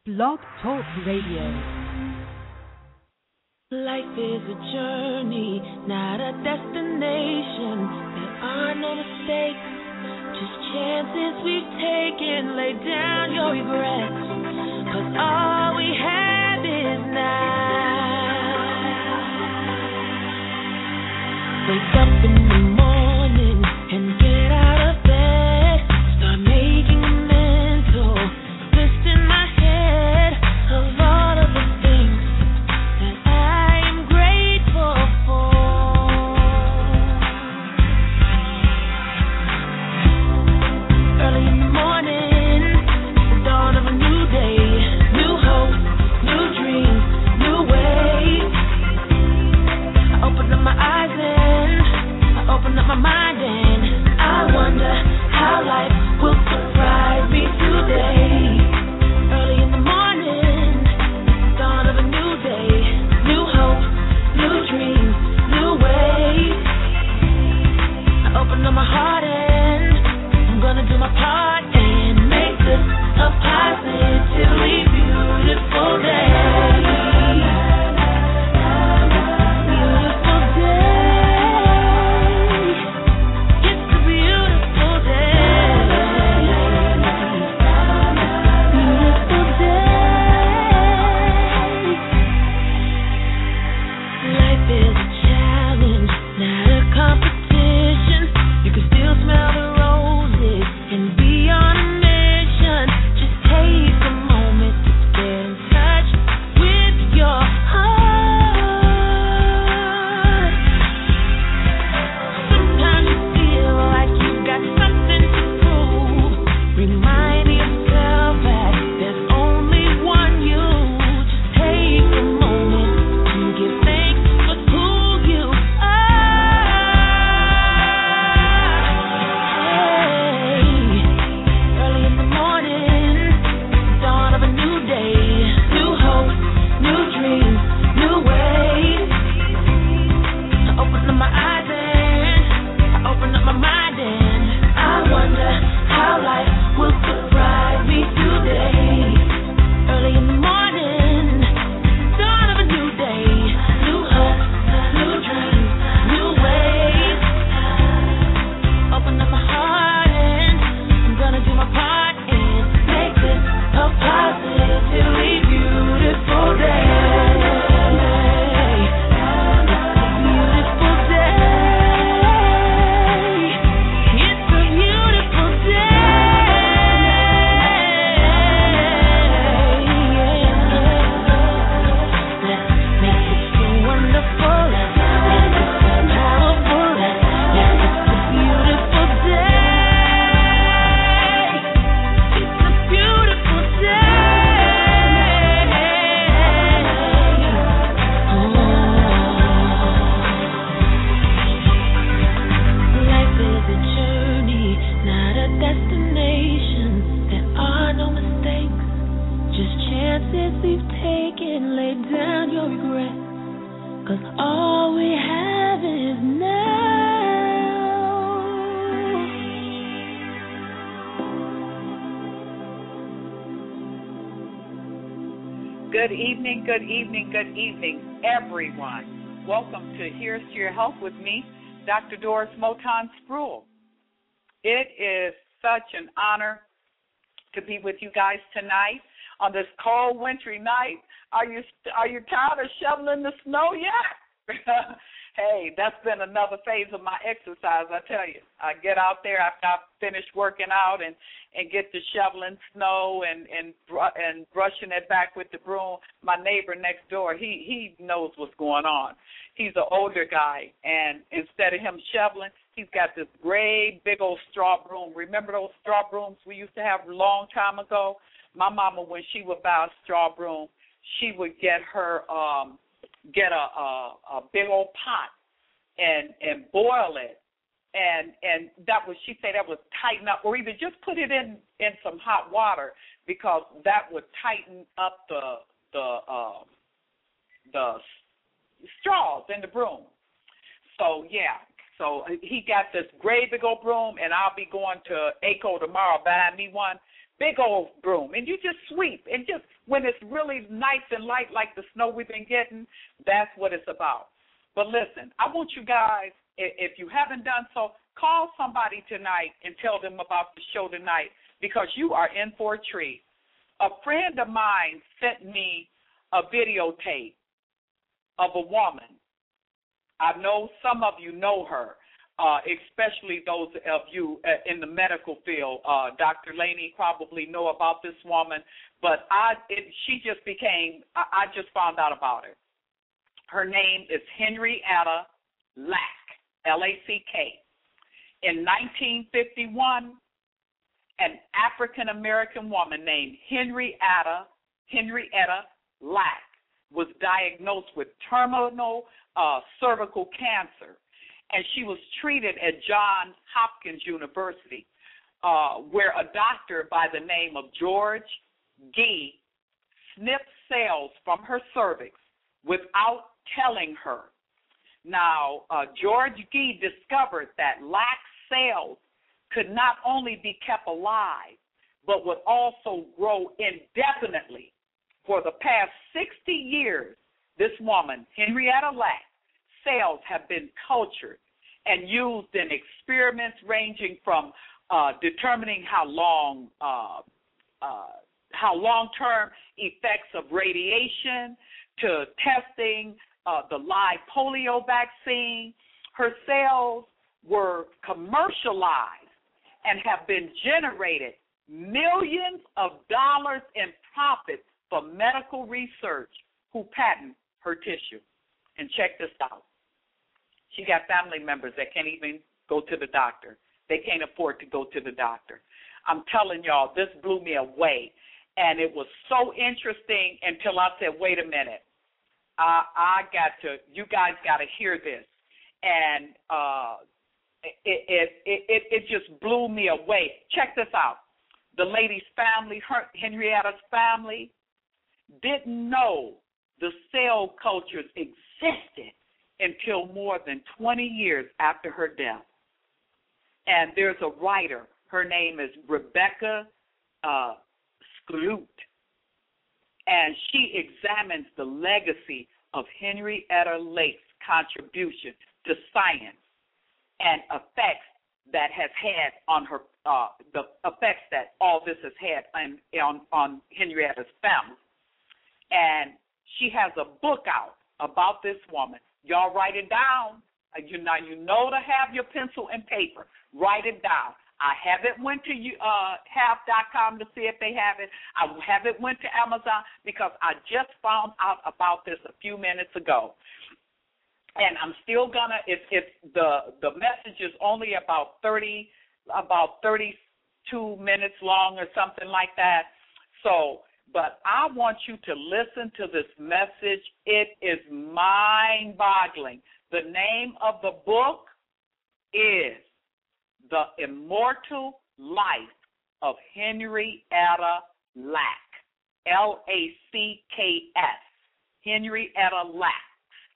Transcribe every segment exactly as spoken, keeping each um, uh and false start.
Blog Talk Radio. Life is a journey, not a destination. There are no mistakes, just chances we've taken. Lay down your regrets, 'cause all we have is now. Wake up in the morning and get out of bed. Start making a mental list in my head of all of the things that I am grateful for. Early in the morning, the dawn of a new day, new hope, new dreams, new ways. I open up my eyes and I open up my mind and I wonder how life will surprise me today. Early in the morning, dawn of a new day, new hope, new dreams, new ways. I open up my heart and I'm gonna do my part and make this a positively beautiful day. Beautiful day. It's a beautiful day. Beautiful day. Life is a challenge, not a competition. You can still smell the roses and be on a mission. Just take a moment to get in touch with your heart. Sometimes you feel like you've got something to prove. Remind yourself that there's only one you. Just take a moment to give thanks for who you are. Hey, early in the morning, dawn of a new day, new hope, new dreams, new ways. I open up my eyes and I open up my mind and I wonder how life will surprise me today. Early in the morning, dawn of a new day, new hope, new dreams, new ways. Open up my heart and I'm gonna do my part and make this a positively beautiful day. Beautiful day. It's a beautiful day. Let's make it so wonderful. Let's make it so powerful. Let's make it a beautiful day. It's a beautiful day. Oh. Life is a journey, not a destination. There are no mistakes, just chances we've taken. Lay down your regrets, 'cause all we have is now. Good evening, good evening, good evening, everyone. Welcome to Here's to Your Health with me, Doctor Doris Moton Sproul. It is such an honor to be with you guys tonight on this cold, wintry night. Are you are you tired of shoveling the snow yet? Hey, that's been another phase of my exercise, I tell you. I get out there after I finish working out and, and get to shoveling snow and, and and brushing it back with the broom. My neighbor next door, he, he knows what's going on. He's an older guy, and instead of him shoveling, he's got this gray, big old straw broom. Remember those straw brooms we used to have a long time ago? My mama, when she would buy a straw broom, she would get her um, get a, a, a big old pot and and boil it, and and that was, she said that would tighten up, or even just put it in, in some hot water, because that would tighten up the the um, the straws in the broom. So yeah, So he got this great big old broom, and I'll be going to A C O tomorrow buying me one big old broom. And you just sweep and just when it's really nice and light like the snow we've been getting, that's what it's about. But listen, I want you guys, if you haven't done so, call somebody tonight and tell them about the show tonight because you are in for a treat. A friend of mine sent me a videotape of a woman. I know some of you know her, uh, especially those of you uh, in the medical field. Uh, Doctor Laney probably know about this woman, but I, it, she just became, I, I just found out about her. Her name is Henrietta Lack, L A C K. In nineteen fifty-one, an African-American woman named Henrietta, Henrietta Lack was diagnosed with terminal uh, cervical cancer, and she was treated at Johns Hopkins University, uh, where a doctor by the name of George Gee snipped cells from her cervix without telling her. Now, uh, George Gee discovered that lax cells could not only be kept alive, but would also grow indefinitely. For the past sixty years, this woman, Henrietta Lack, cells have been cultured and used in experiments ranging from uh, determining how long, uh, uh, how long-term effects of radiation to testing uh, the live polio vaccine. Her cells were commercialized and have been generated millions of dollars in profits for medical research who patent her tissue. And check this out. She got family members that can't even go to the doctor. They can't afford to go to the doctor. I'm telling y'all, this blew me away. And it was so interesting until I said, wait a minute. I, I got to, you guys got to hear this. And uh, it, it, it, it, it just blew me away. Check this out. The lady's family, her, Henrietta's family, didn't know the cell cultures existed until more than twenty years after her death. And there's a writer. Her name is Rebecca uh, Skloot. And she examines the legacy of Henrietta Lack's contribution to science and effects that has had on her, uh, the effects that all this has had on, on, on Henrietta's family. And she has a book out about this woman. Y'all write it down. You know, you know to have your pencil and paper. Write it down. I haven't went to uh, half dot com to see if they have it. I haven't went to Amazon because I just found out about this a few minutes ago. And I'm still gonna. If if the the message is only about thirty about thirty-two minutes long or something like that. So. But I want you to listen to this message. It is mind-boggling. The name of the book is The Immortal Life of Henrietta Lack, L A C K S, Henrietta Lack,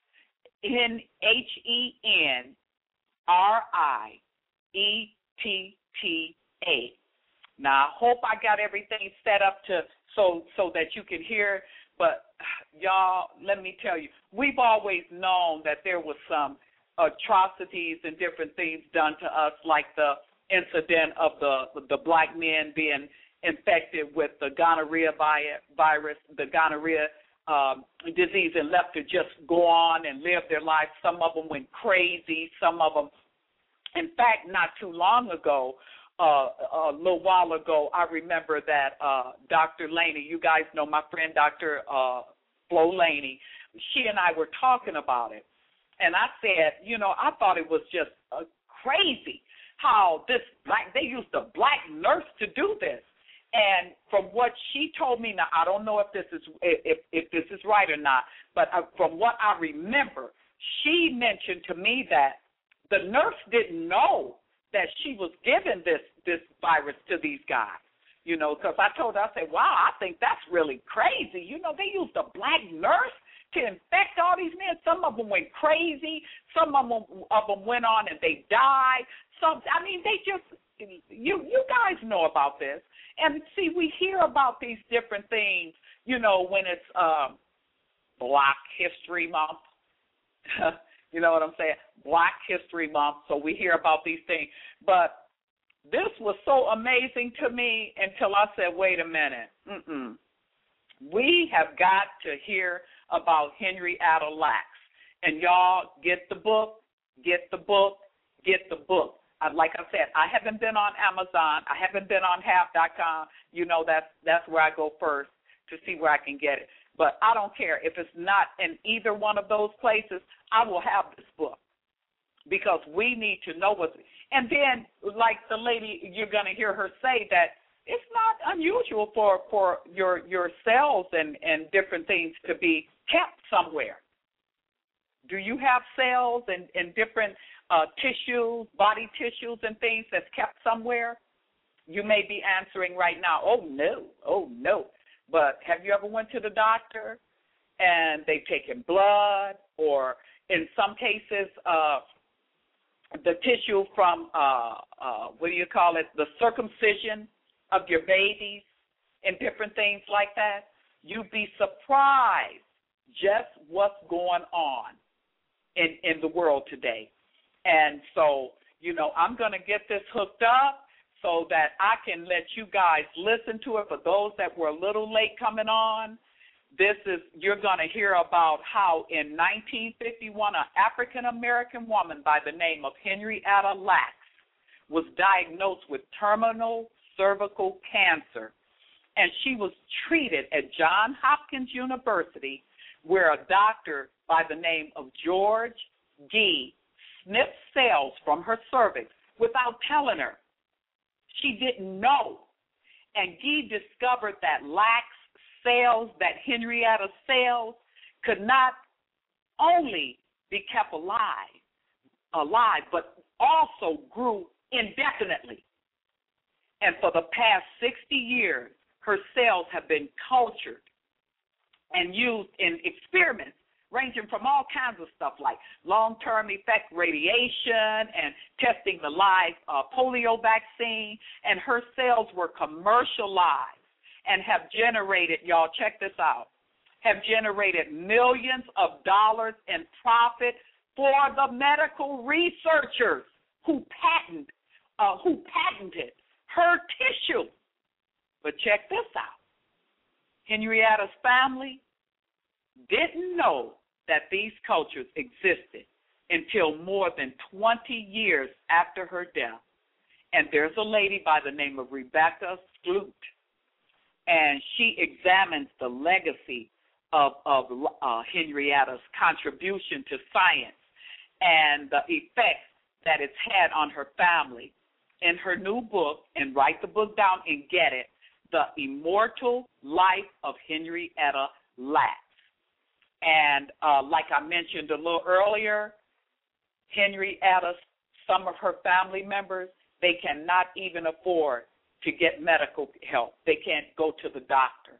N H E N R I E T T A. Now, I hope I got everything set up to so so that you can hear, but y'all, let me tell you, we've always known that there was some atrocities and different things done to us, like the incident of the the black men being infected with the gonorrhea virus, the gonorrhea um, disease, and left to just go on and live their life. Some of them went crazy. Some of them, in fact, not too long ago, Uh, a little while ago, I remember that uh, Doctor Laney, you guys know my friend Doctor Uh, Flo Laney, she and I were talking about it. And I said, you know, I thought it was just uh, crazy how this black, they used a black nurse to do this. And from what she told me, now I don't know if this is if, if this is right or not, but uh, from what I remember, she mentioned to me that the nurse didn't know that she was giving this this virus to these guys, you know, because I told her, I said, wow, I think that's really crazy. You know, they used a black nurse to infect all these men. Some of them went crazy. Some of them, of them went on and they died. Some, I mean, they just, you you guys know about this. And see, we hear about these different things, you know, when it's um, Black History Month. You know what I'm saying? Black History Month. So we hear about these things. But this was so amazing to me until I said, wait a minute. Mm-mm. We have got to hear about Henrietta Lacks. And y'all get the book, get the book, get the book. Uh, like I said, I haven't been on Amazon. I haven't been on half dot com. You know, that's, that's where I go first to see where I can get it. But I don't care. If it's not in either one of those places, I will have this book because we need to know what's – and then, like the lady, you're going to hear her say that it's not unusual for, for your your cells and, and different things to be kept somewhere. Do you have cells and, and different uh, tissues, body tissues and things that's kept somewhere? You may be answering right now, oh, no, oh, no. But have you ever went to the doctor and they've taken blood, or in some cases uh, the tissue from, uh, uh, what do you call it, the circumcision of your babies and different things like that? You'd be surprised just what's going on in, in the world today. And so, you know, I'm going to get this hooked up so that I can let you guys listen to it. For those that were a little late coming on, this is, you're going to hear about how in nineteen fifty-one, an African-American woman by the name of Henrietta Lacks was diagnosed with terminal cervical cancer. And she was treated at Johns Hopkins University, where a doctor by the name of George Gee snipped cells from her cervix without telling her. She didn't know. And Gee discovered that Lacks cells, that Henrietta cells, could not only be kept alive, alive, but also grew indefinitely. And for the past sixty years, her cells have been cultured and used in experiments ranging from all kinds of stuff like long-term effect radiation and testing the live uh, polio vaccine. And her cells were commercialized and have generated, y'all check this out, have generated millions of dollars in profit for the medical researchers who patent, uh, who patented her tissue. But check this out. Henrietta's family didn't know that these cultures existed until more than twenty years after her death. And there's a lady by the name of Rebecca Skloot, and she examines the legacy of, of uh, Henrietta's contribution to science and the effects that it's had on her family. In her new book, and write the book down and get it, The Immortal Life of Henrietta Lacks. And uh, like I mentioned a little earlier, Henrietta, some of her family members, they cannot even afford to get medical help. They can't go to the doctor.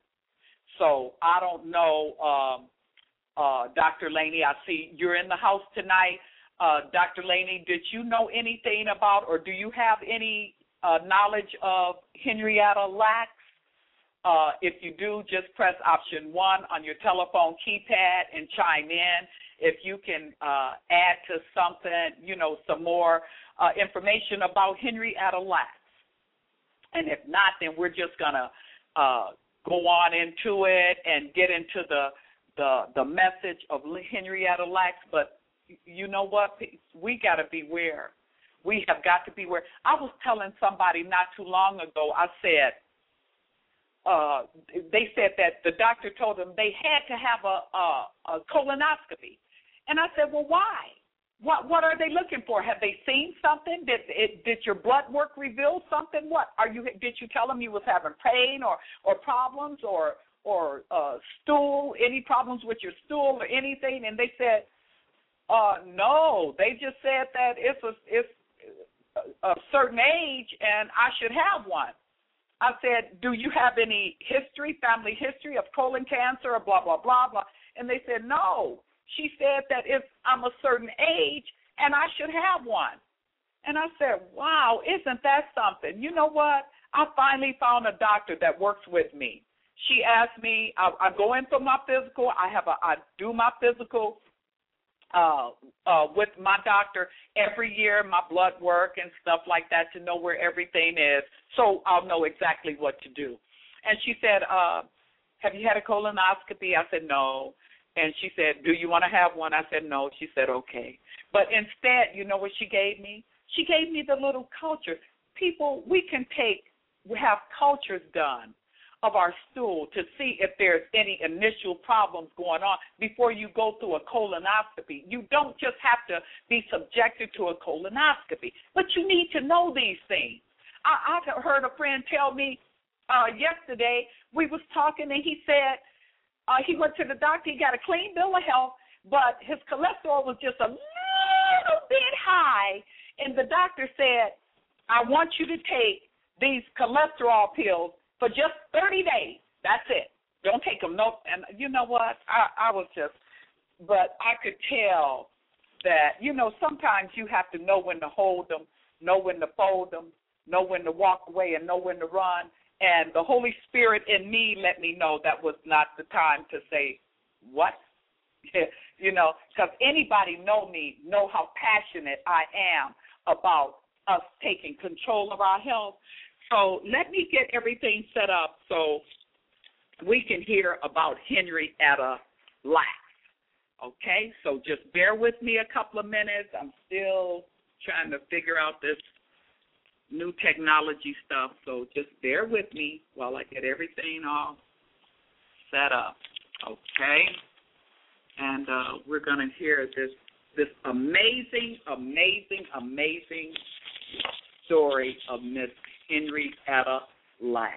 So I don't know, um, uh, Doctor Laney, I see you're in the house tonight. Uh, Doctor Laney, did you know anything about, or do you have any uh, knowledge of Henrietta Lacks? Uh, if you do, just press option one on your telephone keypad and chime in. If you can uh, add to something, you know, some more uh, information about Henrietta Lacks. And if not, then we're just going to uh, go on into it and get into the, the, the message of Henrietta Lacks. But you know what? We got to beware. We have got to beware. I was telling somebody not too long ago, I said, uh, they said that the doctor told them they had to have a, a, a colonoscopy. And I said, well, why? What what are they looking for? Have they seen something? Did it, did your blood work reveal something? What are you? Did you tell them you was having pain or, or problems or or uh, stool? Any problems with your stool or anything? And they said, uh, no. They just said that it's a, it's a certain age and I should have one. I said, do you have any history, family history of colon cancer or blah, blah, blah, blah? And they said, no. She said that if I'm a certain age and I should have one. And I said, wow, isn't that something? You know what? I finally found a doctor that works with me. She asked me, I, I go in for my physical. I have a, I do my physical uh, uh, with my doctor every year, my blood work and stuff like that to know where everything is, so I'll know exactly what to do. And she said, uh, have you had a colonoscopy? I said, no. And she said, do you want to have one? I said, no. She said, okay. But instead, you know what she gave me? She gave me the little culture. People, we can take, we have cultures done of our stool to see if there's any initial problems going on before you go through a colonoscopy. You don't just have to be subjected to a colonoscopy, but you need to know these things. I, I heard a friend tell me uh, yesterday, we was talking, and he said uh, he went to the doctor, he got a clean bill of health, but his cholesterol was just a little bit high, and the doctor said, I want you to take these cholesterol pills for just thirty days. That's it. Don't take them. No, and you know what? I, I was just, but I could tell that, you know, sometimes you have to know when to hold them, know when to fold them, know when to walk away, and know when to run. And the Holy Spirit in me let me know that was not the time to say, what? You know, because anybody know me, know how passionate I am about us taking control of our health. So let me get everything set up so we can hear about Henrietta Lacks. Okay, so just bear with me a couple of minutes. I'm still trying to figure out this new technology stuff, so just bear with me while I get everything all set up. Okay, and uh, we're going to hear this this amazing, amazing, amazing story of Miss Henrietta Lacks.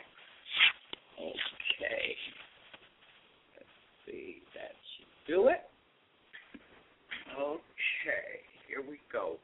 Okay. Let's see that she do it. Okay, here we go.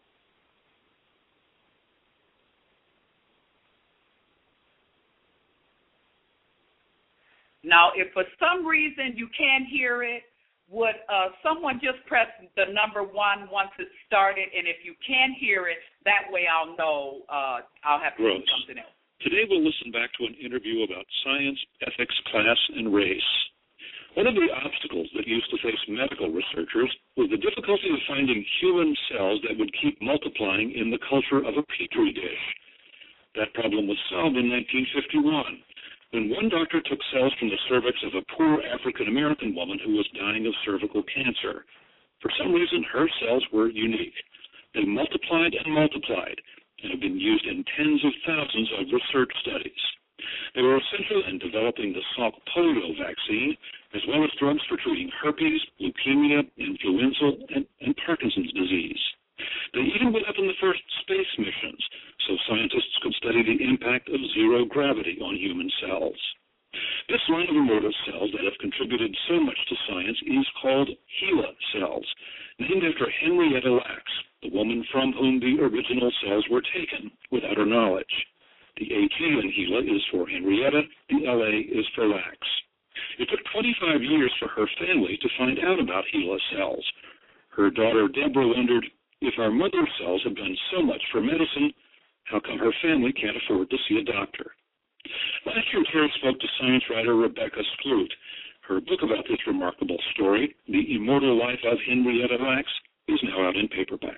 Now, if for some reason you can't hear it, would uh, someone just press the number one once it started? And if you can hear it, that way I'll know uh, I'll have to Gross. do something else. Today we'll listen back to an interview about science, ethics, class, and race. One of the obstacles that used to face medical researchers was the difficulty of finding human cells that would keep multiplying in the culture of a petri dish. That problem was solved in nineteen fifty-one. When one doctor took cells from the cervix of a poor African-American woman who was dying of cervical cancer. For some reason, her cells were unique. They multiplied and multiplied and have been used in tens of thousands of research studies. They were essential in developing the Salk polio vaccine, as well as drugs for treating herpes, leukemia, influenza, and, and Parkinson's disease. They even went up in the first space missions, so scientists could study the impact of zero gravity on human cells. This line of immortal cells that have contributed so much to science is called HeLa cells, named after Henrietta Lacks, the woman from whom the original cells were taken without her knowledge. The A T in HeLa is for Henrietta, the L A is for Lacks. It took twenty-five years for her family to find out about HeLa cells. Her daughter Deborah wondered, if our mother cells have done so much for medicine, how come her family can't afford to see a doctor? Last year, Terry spoke to science writer Rebecca Skloot. Her book about this remarkable story, The Immortal Life of Henrietta Lacks, is now out in paperback.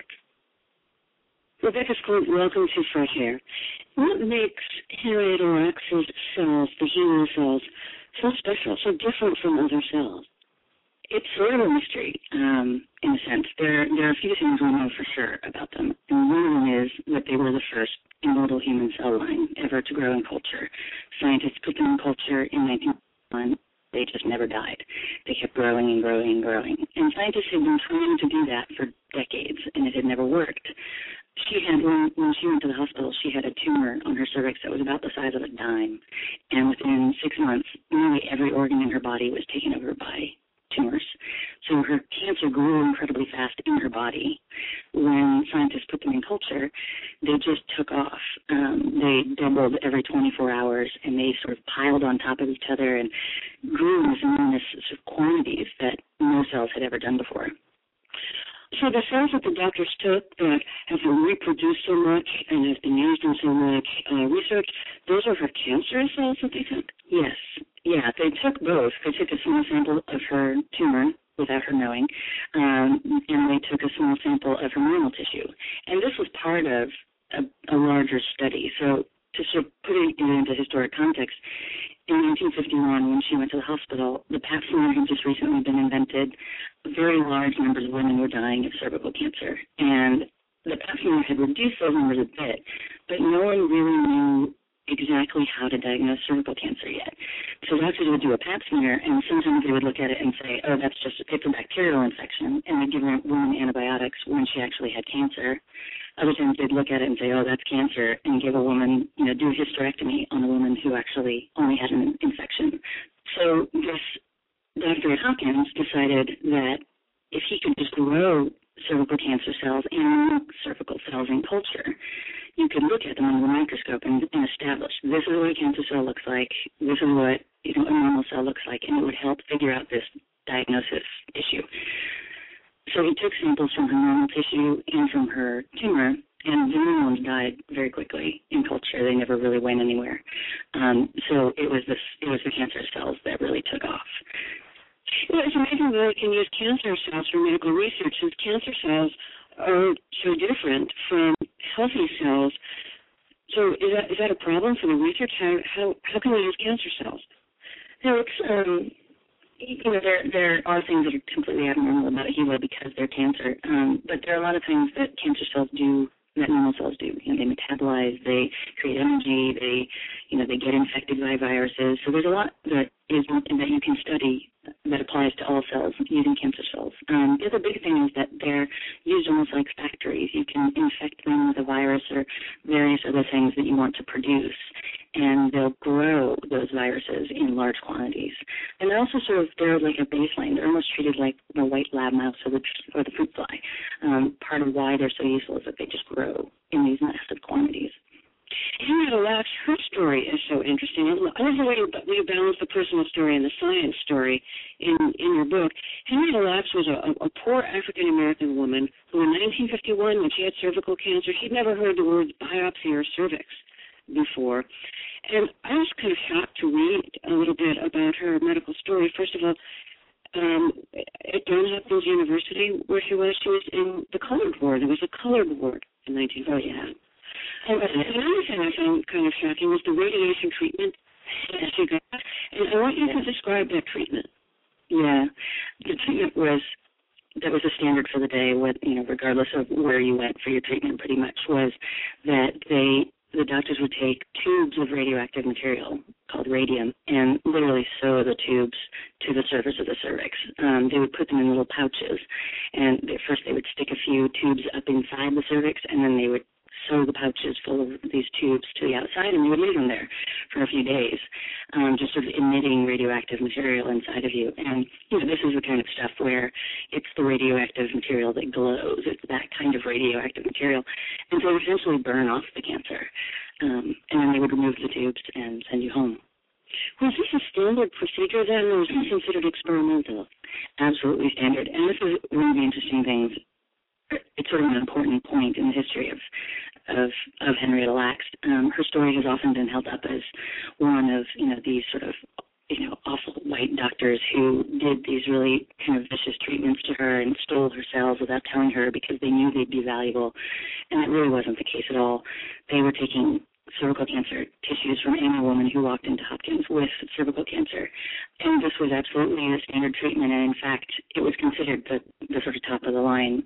Rebecca Skloot, welcome to Fresh Air. What makes Henrietta Lacks' cells, the HeLa cells, so special, so different from other cells? It's sort of a mystery, um, in a sense. There, there are a few things we know for sure about them. And one of them is that they were the first immortal human cell line ever to grow in culture. Scientists put them in culture in nineteen ninety-one. They just never died. They kept growing and growing and growing. And scientists had been trying to do that for decades, and it had never worked. She had, when, when she went to the hospital, she had a tumor on her cervix that was about the size of a dime. And within six months, nearly every organ in her body was taken over by tumors. So her cancer grew incredibly fast in her body. When scientists put them in culture, they just took off. Um, they doubled every twenty-four hours, and they sort of piled on top of each other and grew in this enormous sort of quantities that no cells had ever done before. So the cells that the doctors took that have been reproduced so much and have been used in so much uh, research, those are her cancerous cells that they took? Yes. Yeah, they took both. They took a small sample of her tumor without her knowing, um, and they took a small sample of her normal tissue. And this was part of a, a larger study. So to sort of put it into historic context, in nineteen fifty-one, when she went to the hospital, the Pap smear had just recently been invented. Very large numbers of women were dying of cervical cancer. And the Pap smear had reduced those numbers a bit, but no one really knew exactly how to diagnose cervical cancer yet. So doctors would do a Pap smear, and sometimes they would look at it and say, oh, that's just it's a bacterial infection, and they'd give a woman antibiotics when she actually had cancer. Other times they'd look at it and say, oh, that's cancer, and give a woman, you know, do a hysterectomy on a woman who actually only had an infection. So this doctor at Hopkins decided that if he could just grow cervical cancer cells and cervical cells in culture, you could look at them under the microscope and, and establish this is what a cancer cell looks like, this is what, you know, a normal cell looks like, and it would help figure out this diagnosis issue. So he took samples from her normal tissue and from her tumor, and the normal ones died very quickly in culture. They never really went anywhere. Um, so it was this, it was the cancer cells that really took off. Well, it's amazing that they can use cancer cells for medical research, since cancer cells are so different from healthy cells. So is that is that a problem for the research? How how how can we use cancer cells? No, it's um, you know, there there are things that are completely abnormal about a HeLa because they're cancer, um, but there are a lot of things that cancer cells do that normal cells do. You know, they metabolize, they create energy, they, you know, they get infected by viruses. So there's a lot that is that you can study that applies to all cells using cancer cells. Um, the other big thing is that they're used almost like factories. You can infect them with a virus or various other things that you want to produce, and they'll grow those viruses in large quantities. And they're also sort of, they're like a baseline. They're almost treated like the white lab mouse or the, or the fruit fly. Um, part of why they're so useful is that they just grow in these massive quantities. Henrietta Lacks, her story is so interesting. I love the way you, you balance the personal story and the science story in, in your book. Henrietta Lacks was a, a poor African-American woman who in nineteen fifty-one, when she had cervical cancer, she'd never heard the words biopsy or cervix before. And I was kind of shocked to read a little bit about her medical story. First of all, um, at Johns Hopkins University, where she was, she was in the colored ward. There was a colored ward in nineteen fifty. Oh, yeah. And another thing I found kind of shocking was the radiation treatment that she got. And I want you to describe that treatment. Yeah. The treatment was, that was a standard for the day, what, you know, regardless of where you went for your treatment pretty much, was that they, the doctors would take tubes of radioactive material called radium and literally sew the tubes to the surface of the cervix. Um, they would put them in little pouches. And they, first they would stick a few tubes up inside the cervix, and then they would sew the pouches full of these tubes to the outside, and you would leave them there for a few days, um, just sort of emitting radioactive material inside of you. And, you know, this is the kind of stuff where it's the radioactive material that glows. It's that kind of radioactive material. And so it would essentially burn off the cancer. Um, and then they would remove the tubes and send you home. Was this a standard procedure then, or was this considered experimental? Absolutely standard. And this is one of the interesting things. It's sort of an important point in the history of of, of Henrietta Lacks. Um, her story has often been held up as one of, you know, these sort of, you know, awful white doctors who did these really kind of vicious treatments to her and stole her cells without telling her because they knew they'd be valuable. And that really wasn't the case at all. They were taking cervical cancer tissues from any woman who walked into Hopkins with cervical cancer. And this was absolutely a standard treatment, and in fact, it was considered the, the sort of top of the line.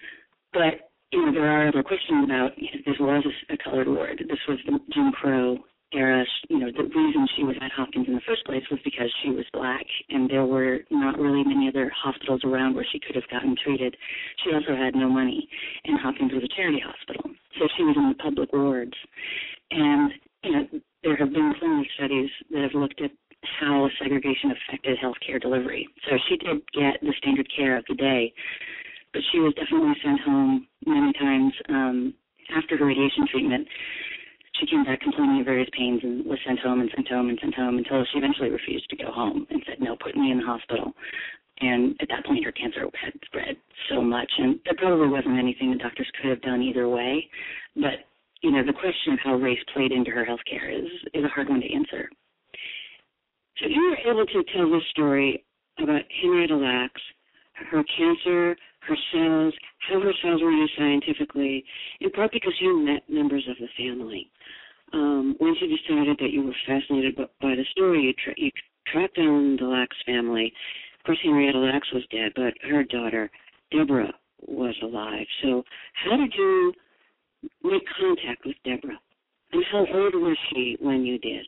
But, you know, there are other questions about, you know, this was a, a colored ward. This was the Jim Crow era. You know, the reason she was at Hopkins in the first place was because she was black, and there were not really many other hospitals around where she could have gotten treated. She also had no money, and Hopkins was a charity hospital, so she was in the public wards. And, you know, there have been plenty of studies that have looked at how segregation affected healthcare delivery. So she did get the standard care of the day, but she was definitely sent home many times um, after her radiation treatment. She came back complaining of various pains and was sent home and sent home and sent home until she eventually refused to go home and said, no, put me in the hospital. And at that point, her cancer had spread so much, and there probably wasn't anything the doctors could have done either way. But, you know, the question of how race played into her health care is, is a hard one to answer. So you were able to tell this story about Henrietta Lacks, her cancer, her cells, how her cells were used scientifically, in part because you met members of the family. Um, once you decided that you were fascinated by the story, you, tra- you tracked down the Lacks family. Of course, Henrietta Lacks was dead, but her daughter, Deborah, was alive. So how did you make contact with Deborah? And how old was she when you did?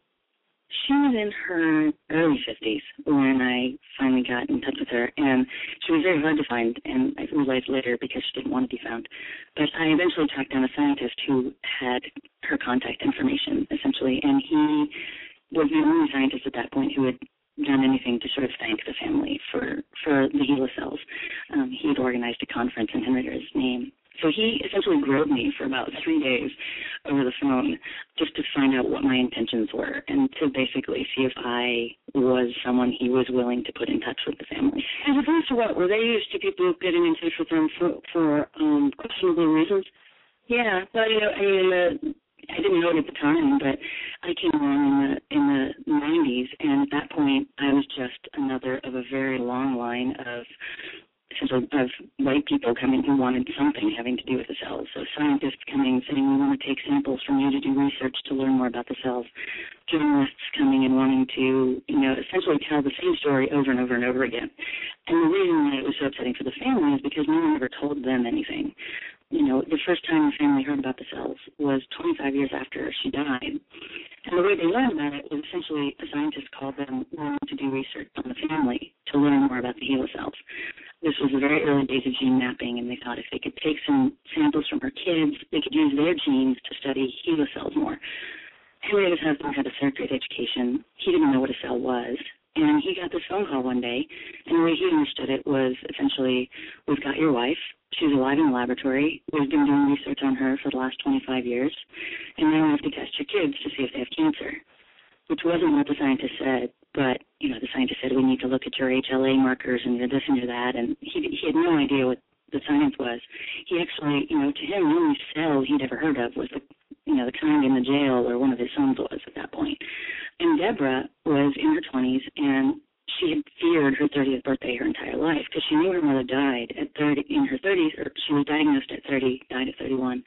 She was in her early fifties when I finally got in touch with her, and she was very hard to find, and I realized later because she didn't want to be found. But I eventually tracked down a scientist who had her contact information, essentially, and he was the only scientist at that point who had done anything to sort of thank the family for, for the HeLa cells. Um, he had organized a conference in Henrietta's name. So he essentially grilled me for about three days over the phone just to find out what my intentions were and to basically see if I was someone he was willing to put in touch with the family. As opposed to what? Were they used to people getting in touch with them for, for um, questionable reasons? Yeah, well, you know, I mean, the, I didn't know it at the time, but I came along in the in the nineties, and at that point, I was just another of a very long line of essentially of white people coming who wanted something having to do with the cells. So scientists coming saying, we want to take samples from you to do research to learn more about the cells. Journalists coming and wanting to, you know, essentially tell the same story over and over and over again. And the reason that it was so upsetting for the family is because no one ever told them anything. You know, the first time the family heard about the cells was twenty-five years after she died. And the way they learned about it was essentially a scientist called them wanting to do research on the family to learn more about the HeLa cells. This was the very early days of gene mapping, and they thought if they could take some samples from her kids, they could use their genes to study HeLa cells more. Henrietta's husband had a third grade education. He didn't know what a cell was. And he got this phone call one day, and the way he understood it was essentially, we've got your wife. She's alive in the laboratory. We've been doing research on her for the last twenty-five years, and now we have to test your kids to see if they have cancer, which wasn't what the scientist said. But, you know, the scientist said, we need to look at your H L A markers and your this and your that, and he, he had no idea what the science was. He actually, you know, to him, the only cell he'd ever heard of was the, you know, the kind in the jail where one of his sons was at that point. And Deborah was in her twenties, and she had feared her thirtieth birthday her entire life because she knew her mother died at thirty, in her thirties, or she was diagnosed at thirty, died at thirty-one.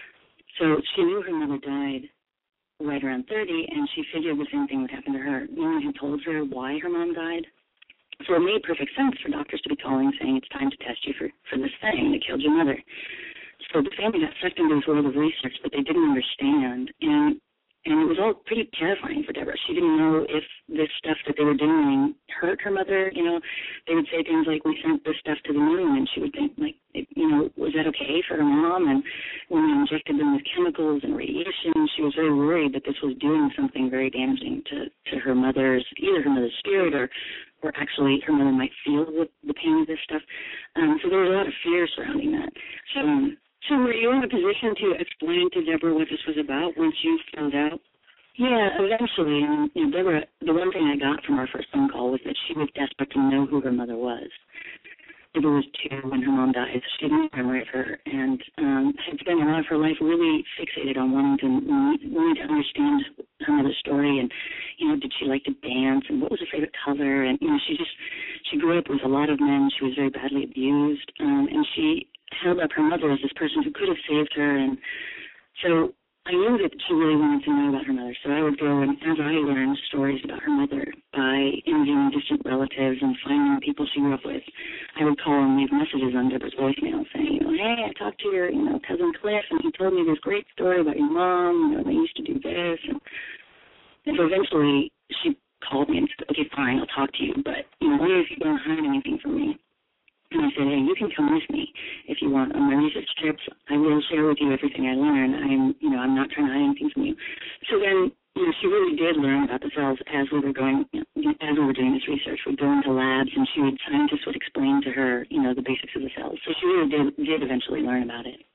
So she knew her mother died right around thirty, and she figured the same thing would happen to her. No one had told her why her mom died. So it made perfect sense for doctors to be calling saying it's time to test you for, for this thing that killed your mother. So the family got sucked into this world of research that they didn't understand, and and it was all pretty terrifying for Deborah. She didn't know if this stuff that they were doing hurt her mother. You know, they would say things like, we sent this stuff to the moon, and she would think, like, you know, was that okay for her mom? And when we injected them with chemicals and radiation, she was very worried that this was doing something very damaging to, to her mother's, either her mother's spirit or, or actually her mother might feel the, the pain of this stuff. Um, so there was a lot of fear surrounding that. So, um, So were you in a position to explain to Deborah what this was about once you found out? Yeah, eventually. And you know, Deborah, the one thing I got from our first phone call was that she was desperate to know who her mother was. Deborah was two when her mom died, so she didn't memory of her, and um, had spent a lot of her life really fixated on wanting to wanting to understand her mother's story, and you know, did she like to dance, and what was her favorite color, and you know, she just she grew up with a lot of men. She was very badly abused, um, and she held up her mother as this person who could have saved her, and so I knew that she really wanted to know about her mother. So I would go, and as I learned stories about her mother by interviewing distant relatives and finding people she grew up with, I would call and leave messages on Deborah's voicemail saying, you know, hey, I talked to your, you know, cousin Cliff, and he told me this great story about your mom. You know, they used to do this, and, and so eventually she called me and said, okay, fine, I'll talk to you, but you know, only if you don't hide anything from me. And I said, hey, you can come with me if you want on my research trips. I will share with you everything I learn. I'm, you know, I'm not trying to hide anything from you. So then, you know, she really did learn about the cells as we were going, you know, as we were doing this research. We'd go into labs, and she would, scientists would explain to her, you know, the basics of the cells. So she really did, did eventually learn about it.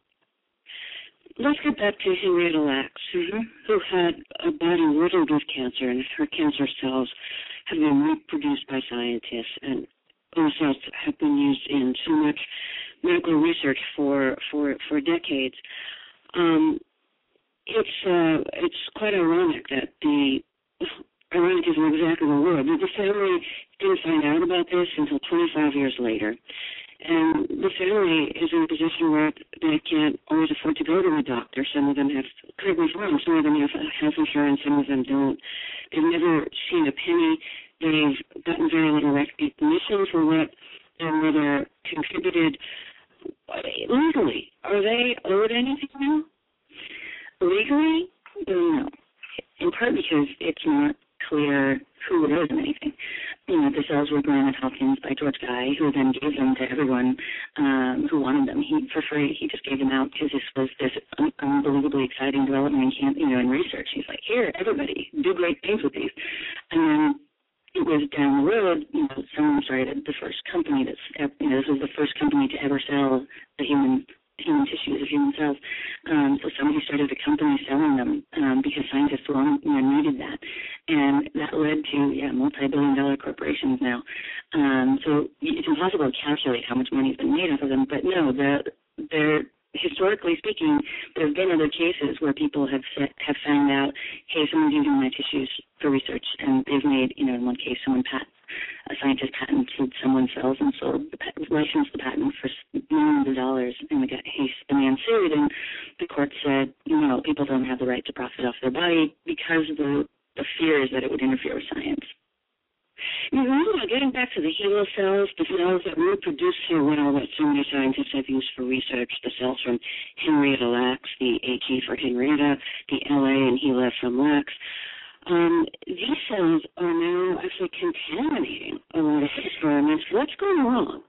Let's get back to Henrietta Lacks, mm-hmm. who had a body riddled with cancer, and her cancer cells have been reproduced by scientists, and O cells have been used in so much medical research for for, for decades. Um, it's uh, it's quite ironic that the ironic isn't exactly the word. The family didn't find out about this until twenty-five years later. And the family is in a position where they can't always afford to go to a doctor. Some of them have, correct me if I'm wrong, some of them have health insurance, some of them don't. They've never seen a penny. They've gotten very little recognition for what their mother contributed. Legally, are they owed anything now? Legally, no. In part because it's not clear who owes them anything. You know, the cells were grown at Hopkins by George Guy, who then gave them to everyone um, who wanted them. He, for free, he just gave them out because this was this un- unbelievably exciting development in, camp, you know, in research. He's like, here, everybody, do great things with these. And then it was down the road, you know, someone started the first company that's, you know, this was the first company to ever sell the human human tissues of human cells. Um, so somebody started a company selling them um, because scientists long, you know, needed that. And that led to, yeah, multi-billion dollar corporations now. Um, so it's impossible to calculate how much money has been made off of them. But no, the, they're, historically speaking, there have been other cases where people have set, have found out, hey, someone's using my tissues for research, and they've made, you know, in one case, someone pat, a scientist patented someone's cells and sold the patent, licensed the patent for millions of dollars, and the, guy, he, the man sued, and the court said, no, people don't have the right to profit off their body because of the, the fears that it would interfere with science. Now, getting back to the HeLa cells, the cells that reproduce so well that so many scientists have used for research, the cells from Henrietta Lacks, the H E for Henrietta, the L A and HeLa from Lacks, um, these cells are now actually contaminating a lot of experiments. What's going wrong?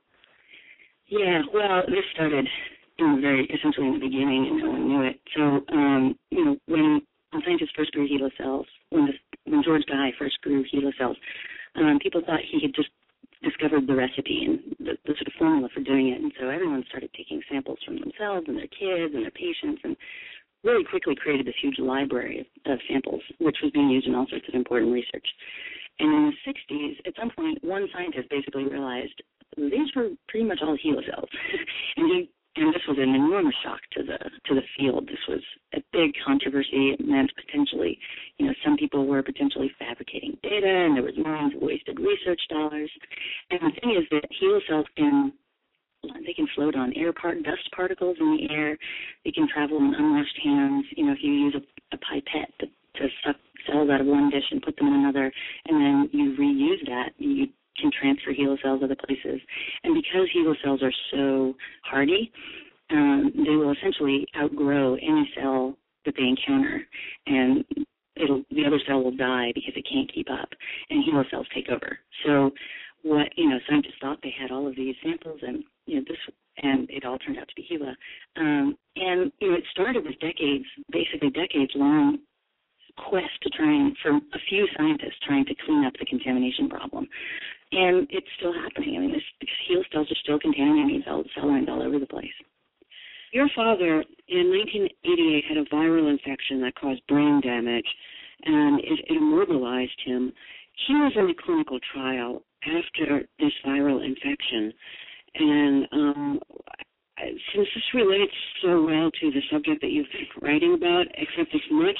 Yeah, well, this started in the very, essentially in the beginning, and no one knew it. So, um, you know, when scientists first grew HeLa cells, when, the, when George Guy first grew HeLa cells, Um, people thought he had just discovered the recipe and the, the sort of formula for doing it, and so everyone started taking samples from themselves and their kids and their patients, and really quickly created this huge library of, of samples, which was being used in all sorts of important research. And in the sixties, at some point, one scientist basically realized these were pretty much all HeLa cells, and he And this was an enormous shock to the to the field. This was a big controversy. It meant potentially, you know, some people were potentially fabricating data, and there was millions of wasted research dollars. And the thing is that HeLa cells can they can float on air part dust particles in the air. They can travel in unwashed hands. You know, if you use a, a pipette to, to suck cells out of one dish and put them in another, and then you reuse that, you can transfer HeLa cells other places. And because HeLa cells are so hardy, um, they will essentially outgrow any cell that they encounter, and it'll the other cell will die because it can't keep up, and HeLa cells take over. So what, you know, scientists thought they had all of these samples, and, you know, this, and it all turned out to be HeLa. Um, and, you know, it started with decades, basically decades-long quest to try and, for a few scientists trying to clean up the contamination problem. And it's still happening. I mean, this, HeLa cells are still contaminating cell, cell lines all over the place. Your father, in nineteen eighty-eight, had a viral infection that caused brain damage, and it, it immobilized him. He was in a clinical trial after this viral infection, and um, since this relates so well to the subject that you've been writing about, except it's much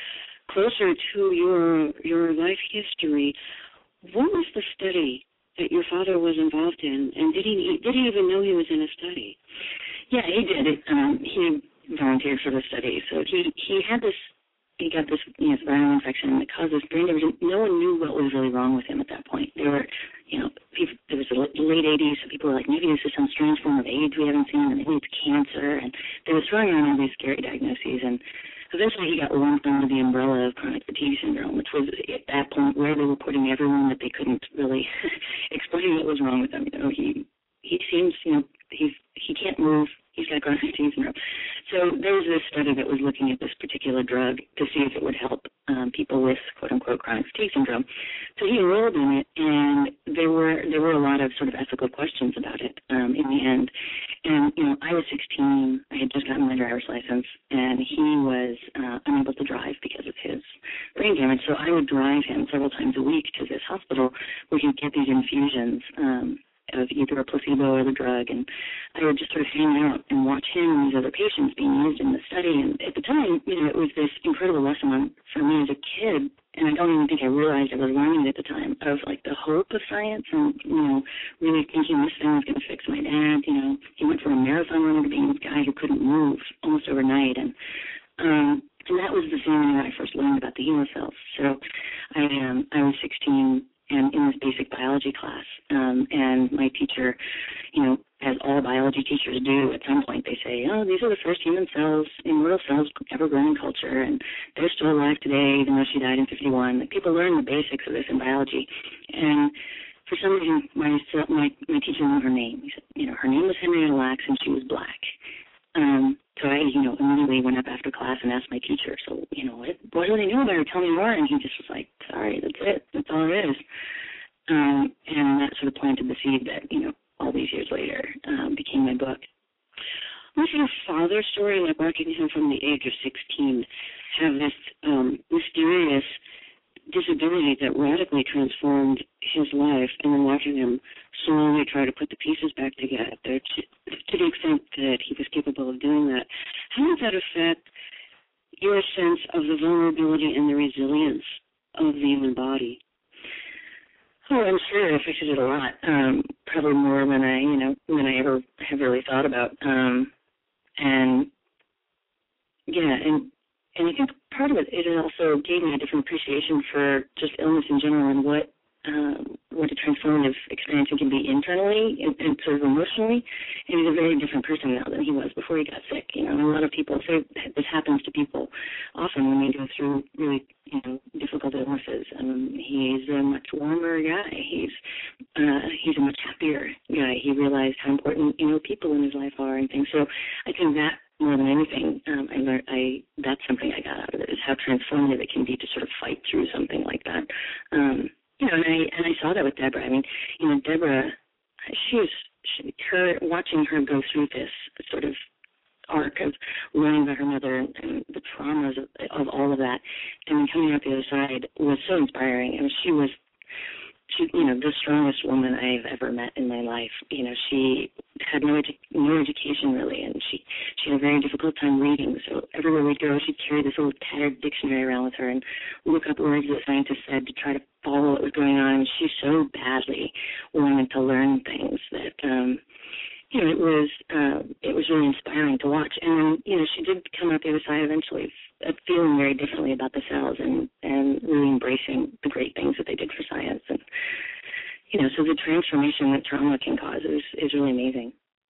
closer to your your life history, what was the study that your father was involved in, and did he did he even know he was in a study? Yeah, he did. It, um, he volunteered for the study, so he he had this. He got this, you know, viral infection that caused this brain damage. No one knew what was really wrong with him at that point. There were, you know, people, it was the late eighties, so people were like, maybe this is some strange form of AIDS we haven't seen, and maybe it's cancer. And they were throwing around all these scary diagnoses. And eventually he got lumped under the umbrella of chronic fatigue syndrome, which was at that point where they were putting everyone that they couldn't really explain what was wrong with him. You know, he he seems, you know, he's he can't move. He's got chronic fatigue syndrome. So there was this study that was looking at this particular drug to see if it would help um, people with quote-unquote chronic fatigue syndrome. So he enrolled in it, and there were there were a lot of sort of ethical questions about it um, in the end. And, you know, I was sixteen. I had just gotten my driver's license, and he was uh, unable to drive because of his brain damage. So I would drive him several times a week to this hospital where he'd get these infusions um, of either a placebo or the drug, and I would just sort of hang out and watch him and these other patients being used in the study. And at the time, you know, it was this incredible lesson on, for me as a kid, and I don't even think I realized I was learning it at the time, of like the hope of science and, you know, really thinking this thing was going to fix my dad. You know, he went from a marathon runner to being this guy who couldn't move almost overnight. And um, and that was the same when I first learned about the HeLa cells. So I um, I was sixteen and in this basic biology class, um, and my teacher, you know, as all biology teachers do, at some point they say, oh, these are the first human cells, immortal cells ever grown in culture, and they're still alive today, even though she died in fifty-one. Like, people learn the basics of this in biology. And for some reason, my my, my teacher knew her name. He said, you know, her name was Henrietta Lacks, and she was black. Um, so I, you know, immediately went up after class and asked my teacher, so, you know, what, what do they know about her? Tell me more. And he just was like, sorry, that's it. That's all it is. Um, and that sort of planted the seed that, you know, all these years later um, became my book. What your father's story, like watching him from the age of sixteen, have this um, mysterious disability that radically transformed his life, and then watching him slowly try to put the pieces back together to, to the extent that he was capable of doing that. How did that affect your sense of the vulnerability and the resilience of the human body? Oh, I'm sure it affected it a lot. Um, probably more than I, you know, than I ever have really thought about. Um, and yeah, and and I think part of it, it also gave me a different appreciation for just illness in general and what um, what a transformative experience it can be internally and, and sort of emotionally. And he's a very different person now than he was before he got sick. You know, and a lot of people say this happens to people often when they go through really, you know, difficult illnesses. Um, he's a much warmer guy. He's uh, he's a much happier guy. He realized how important, you know, people in his life are and things. So I think that more than anything, um, I learned. I that's something I got out of it, is how transformative it can be to sort of fight through something like that. Um, you know, and I and I saw that with Deborah. I mean, you know, Deborah, she was she, her watching her go through this sort of arc of learning about her mother and, and the traumas of, of all of that, and then coming out the other side was so inspiring. I mean, she was. She, you know, the strongest woman I've ever met in my life. You know, she had no edu- no education really, and she she had a very difficult time reading. So everywhere we'd go, she'd carry this little tattered dictionary around with her and look up words that scientists said to try to follow what was going on. And she so badly wanted to learn things that, um, you know, it was uh, it was really inspiring to watch. And you know, she did come out the other side eventually, feeling very differently about the cells and, and really embracing the great things that they did for science. And, you know, so the transformation that trauma can cause is, is really amazing.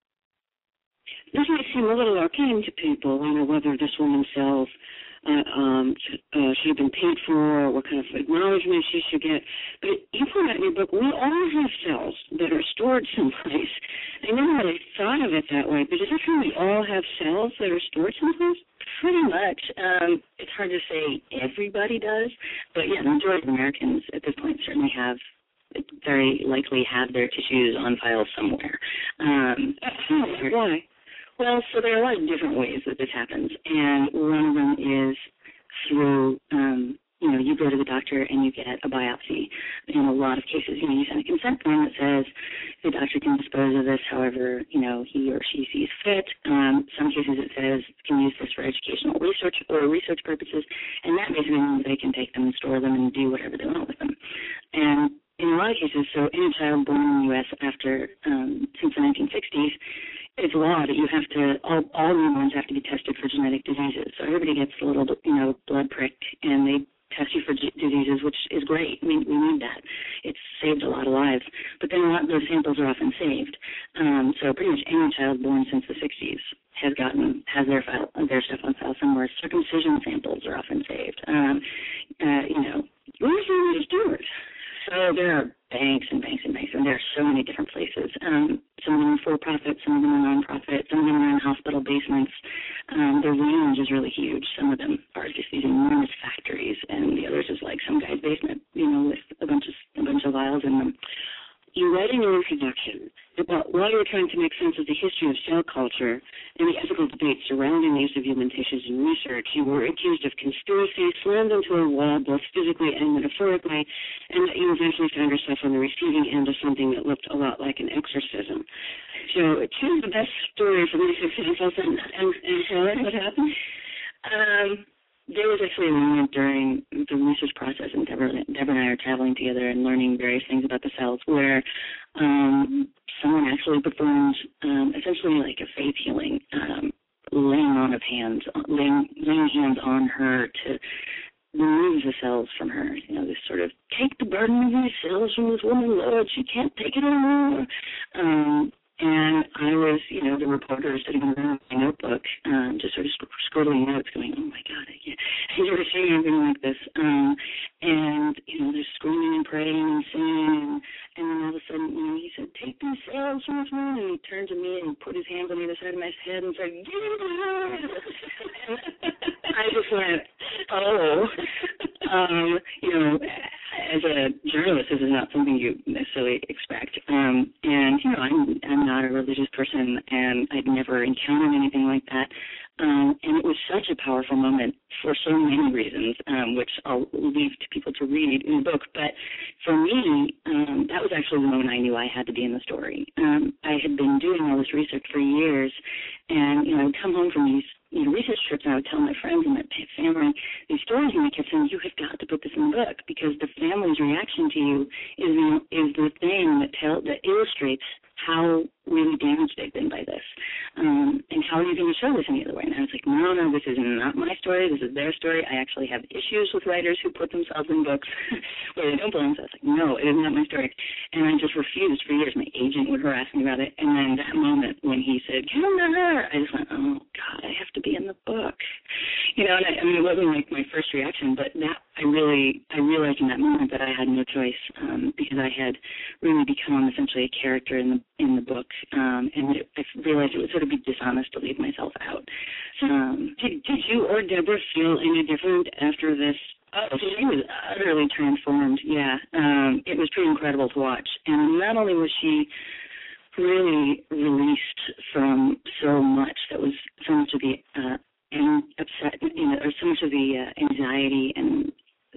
This might seem a little arcane to people, you know, whether this woman's cells uh, um, uh, should have been paid for, or what kind of acknowledgement she should get. But you point out in your book, we all have cells that are stored someplace. I never really thought of it that way, but is it true we all have cells that are stored someplace? Pretty much. Um, it's hard to say everybody does, but yeah, the majority of Americans at this point certainly have, very likely have their tissues on file somewhere. Um, Why? Well, so there are a lot of different ways that this happens, and one of them is through, um, you know, you go to the doctor and you get a biopsy. In a lot of cases, you know, you send a consent form that says the doctor can dispose of this however, you know, he or she sees fit. Um, some cases it says can use this for educational research or research purposes, and that basically means they can take them and store them and do whatever they want with them. And in a lot of cases, so any child born in the U S after, um, since the nineteen sixties, it's law that you have to, all, all newborns have to be tested for genetic diseases. So everybody gets a little, you know, blood prick, and they test you for g- diseases, which is great. We, we need that. It's saved a lot of lives. But then a lot of those samples are often saved. Um, so pretty much any child born since the sixties has gotten, has their file, their stuff on file somewhere. Circumcision samples are often saved. Um, uh, you know, where's the stored? So there are banks and banks and banks, and there are so many different places. Um, some of them are for-profit, some of them are non-profit, some of them are in hospital basements. Um, the range is really huge. Some of them are just these enormous factories, and the others is like some guy's basement, you know, with a bunch of a bunch of vials in them. You write in your introduction about while you were trying to make sense of the history of cell culture and the ethical debates surrounding the use of human tissues in research, you were accused of conspiracy, slammed into a wall both physically and metaphorically, and that you eventually found yourself on the receiving end of something that looked a lot like an exorcism. So choose the best story from these examples and, and, and tell us what happened. Um, There was actually a moment during the research process, and Deborah, Deborah and I are traveling together and learning various things about the cells, where um, someone actually performed um, essentially like a faith healing, um, laying on of hands, laying, laying hands on her to remove the cells from her. You know, this sort of, take the burden of these cells from this woman, Lord, she can't take it anymore. Um, And I was, you know, the reporter sitting around my notebook, um, just sort of sc- scribbling notes going, oh, my God, I can't, I've never seen anything like this. Um, and, you know, they're screaming and praying and singing. And, and then all of a sudden, you know, he said, take these cells from me. And he turned to me and put his hands on the other side of my head and said, give it and I just went, oh. Um, you know, as a journalist, this is not something you necessarily expect. Um, and, you know, I'm, I'm not a religious person, and I'd never encountered anything like that. Um, and it was such a powerful moment for so many reasons, um, which I'll leave to people to read in the book. But for me, um, that was actually the moment I knew I had to be in the story. Um, I had been doing all this research for years, and, you know, I would come home from these you know, research trips, and I would tell my friends and my family these stories, and they kept saying, you have got to put this in the book, because the family's reaction to you is the, is the thing that tell, that illustrates how really damaged they've been by this. Um, and how are you going to show this any other way? And I was like, no, no, this is not my story. This is their story. I actually have issues with writers who put themselves in books where they don't belong. So I was like, no, it is not my story. And I just refused for years. My agent would harass me about it. And then that moment when he said, come to her, I just went, oh, God, I have to be in the book. You know, and I, I mean, it wasn't like my first reaction, but that I really, I realized in that moment that I had no choice, um, because I had really become essentially a character in the in the book, um, and it, I realized it would sort of be dishonest to leave myself out. Um, did, did you or Deborah feel any different after this? Oh, she was utterly transformed, yeah. Um, it was pretty incredible to watch. And not only was she really released from so much that was so much of the uh, and upset, you know, or so much of the uh, anxiety and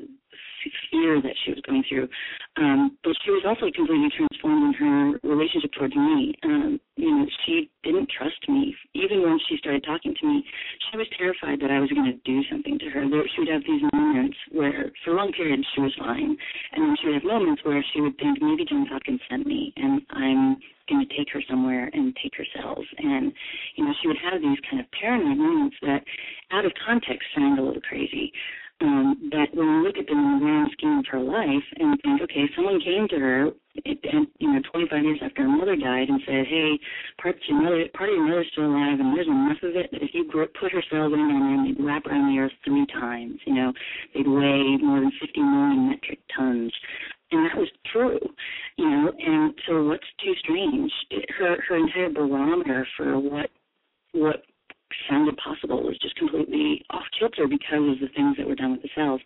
fear that she was going through, um, but she was also completely transformed in her relationship towards me. Um, you know, she didn't trust me. Even when she started talking to me, she was terrified that I was going to do something to her. There, she would have these moments where, for long periods, she was fine, and then she would have moments where she would think, maybe Johns Hopkins sent me, and I'm going to take her somewhere and take her cells. And, you know, she would have these kind of paranoid moments that, out of context, sound a little crazy. Um, but when you look at the grand scheme of her life and think, okay, someone came to her, it, and, you know, twenty-five years after her mother died and said, hey, part of your mother, part of your mother's still alive, and there's enough of it that if you put her cells in there, they'd wrap around the earth three times. You know, they'd weigh more than fifty million metric tons. And that was true, you know, and so what's too strange? It, her her entire barometer for what what sounded possible was just completely off kilter because of the things that were done with the cells.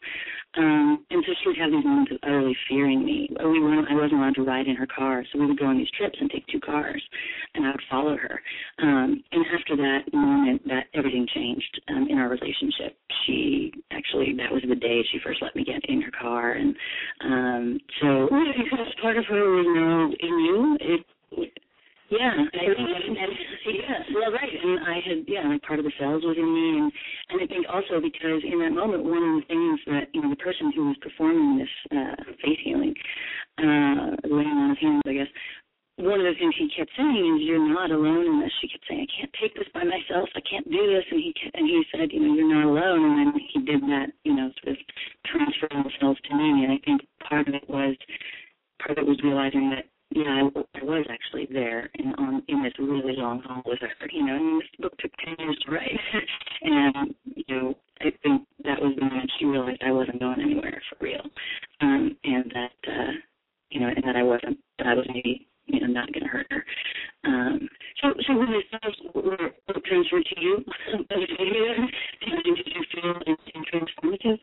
Um, and so she would have these moments of utterly fearing me. We weren't, I wasn't allowed to ride in her car, so we would go on these trips and take two cars, and I would follow her. Um, and after that moment, that everything changed um, in our relationship. She actually, that was the day she first let me get in her car, and um, so because part of her was now in you, it. Yeah, I, and, and, yeah, well, right, and I had, yeah, like part of the cells was in me, and, and I think also because in that moment, one of the things that, you know, the person who was performing this uh, face healing, uh, laying on his hands, I guess, one of the things he kept saying is, you're not alone in this. She kept saying, I can't take this by myself, I can't do this, and he kept, and he said, you know, you're not alone, and then he did that, you know, sort of transferring the cells to me, and I think part of it was, part of it was realizing that, yeah, I, I was actually there in, on, in this really long haul with her, you know, and this book took ten years to write. And, you know, I think that was the moment she realized I wasn't going anywhere for real. Um, and that, uh, you know, and that I wasn't, that I was maybe, you know, not going to hurt her. Um, so, so when the cells were, were transferred to you, did you feel anything transformative?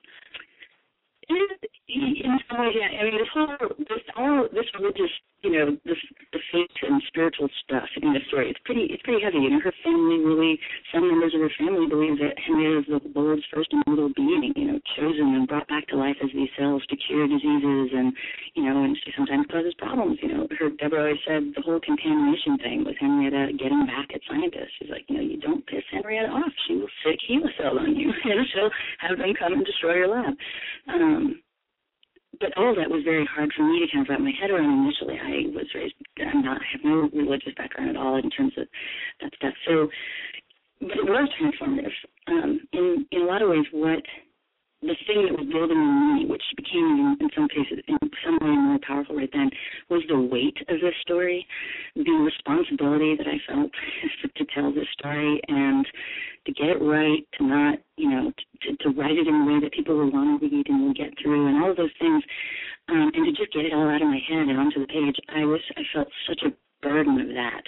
In some ways, yeah. I mean, this whole, this all, this religious, you know, this the faith and spiritual stuff in the story. It's pretty it's pretty heavy. You know, her family really, some members of her family believe that Henrietta is the Lord's first immortal being, you know, chosen and brought back to life as these cells to cure diseases, and, you know, and she sometimes causes problems. You know, her Deborah always said the whole contamination thing with Henrietta getting back at scientists. She's like, you know, you don't piss Henrietta off. She will sick HeLa cell on you, and she'll have them come and destroy your lab. Um, But all that was very hard for me to kind of wrap my head around initially. I was raised, I'm not, I have no religious background at all in terms of that stuff. So, but it was transformative. Um, in, in a lot of ways, what the thing that was building in me, which became in, in some cases, in some way more powerful right then, was the weight of this story, the responsibility that I felt to, to tell this story and to get it right, to not, you know, to, to write it in a way that people will want to read and will get through, and all of those things, um, and to just get it all out of my head and onto the page. I was, I felt such a burden of that.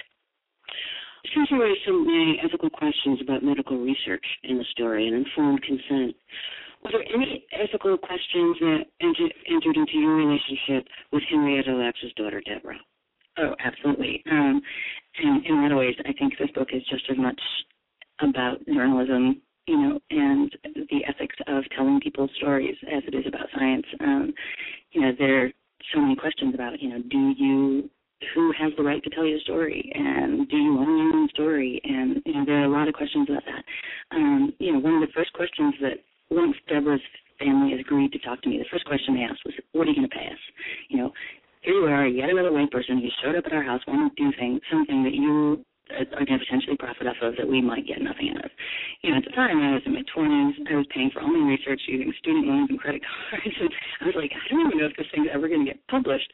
Since you raised so many ethical questions about medical research in the story and informed consent, were there any ethical questions that entered, entered into your relationship with Henrietta Lacks's daughter, Deborah? Oh, absolutely. Um, and in a lot of ways, I think this book is just as much about journalism, you know, and the ethics of telling people's stories as it is about science. Um, you know, there are so many questions about, you know, do you, who has the right to tell your story, and do you own your own story? And, you know, there are a lot of questions about that. Um, you know, one of the first questions that once Deborah's family has agreed to talk to me, the first question they asked was, what are you going to pay us? You know, here you are, yet another white person who showed up at our house wanting to do things, something that you are going to potentially profit off of that we might get nothing out of. You know, at the time, I was in my twenties. I was paying for all my research using student loans and credit cards. And I was like, I don't even know if this thing's ever going to get published.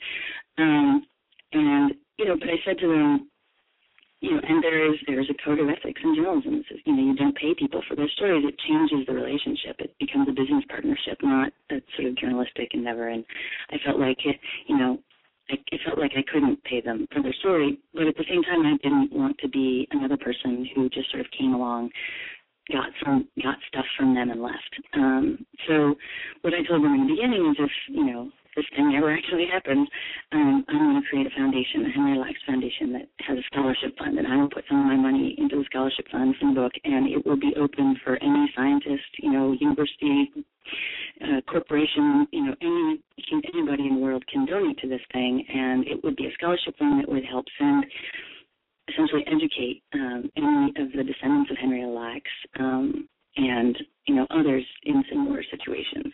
Um, and, you know, but I said to them, you know, and there is there is a code of ethics in journalism. It says, you know, you don't pay people for their stories. It changes the relationship. It becomes a business partnership, not a sort of journalistic endeavor. And I felt like it, you know, I, it felt like I couldn't pay them for their story, but at the same time, I didn't want to be another person who just sort of came along, got some, got stuff from them and left. Um, so what I told them in the beginning is, if, you know, this thing ever actually happens, um, I'm going to create a foundation, a Henry Lacks Foundation, that has a scholarship fund, and I will put some of my money into the scholarship fund from the book, and it will be open for any scientist, you know, university, uh, corporation, you know, any anybody in the world can donate to this thing, and it would be a scholarship fund that would help send, essentially educate um, any of the descendants of Henrietta Lacks um, and, you know, others in similar situations.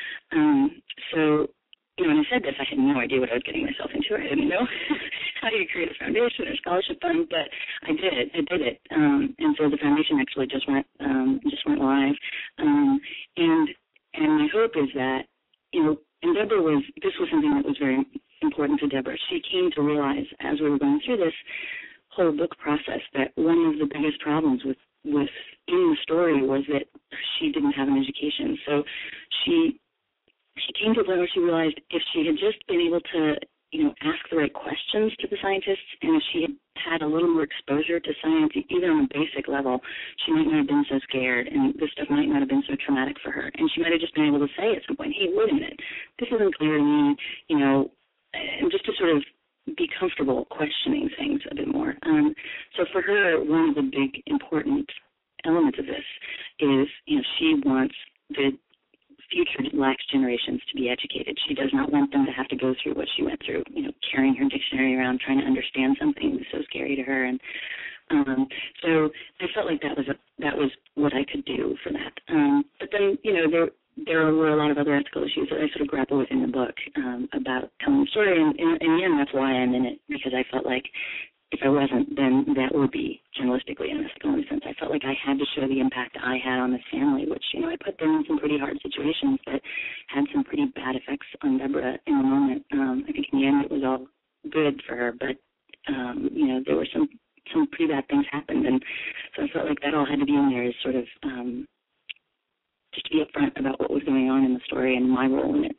Um, so, you know, when I said this, I had no idea what I was getting myself into. I didn't know how you create a foundation or scholarship fund, but I did it. I did it, um, and so the foundation actually just went um, just went live. Um, and and my hope is that, you know, and Deborah was this was something that was very important to Deborah. She came to realize as we were going through this whole book process that one of the biggest problems with with in the story was that she didn't have an education. So she. She came to a point where she realized if she had just been able to, you know, ask the right questions to the scientists, and if she had had a little more exposure to science, even on a basic level, she might not have been so scared, and this stuff might not have been so traumatic for her. And she might have just been able to say at some point, hey, wait a minute, this isn't clear to me, you know, and just to sort of be comfortable questioning things a bit more. Um, so for her, one of the big important elements of this is, you know, she wants the future Lacks generations to be educated. She does not want them to have to go through what she went through, you know, carrying her dictionary around, trying to understand something that was so scary to her. And um, so I felt like that was a, that was what I could do for that. Um, but then, you know, there there were a lot of other ethical issues that I sort of grapple with in the book um, about telling the story. And in the end, that's why I'm in it, because I felt like if I wasn't, then that would be journalistically unethical in a sense. I felt like I had to show the impact I had on this family, which, you know, I put them in some pretty hard situations that had some pretty bad effects on Deborah in the moment. Um, I think in the end it was all good for her, but, um, you know, there were some, some pretty bad things happened. And so I felt like that all had to be in there as sort of um, just to be upfront about what was going on in the story and my role in it.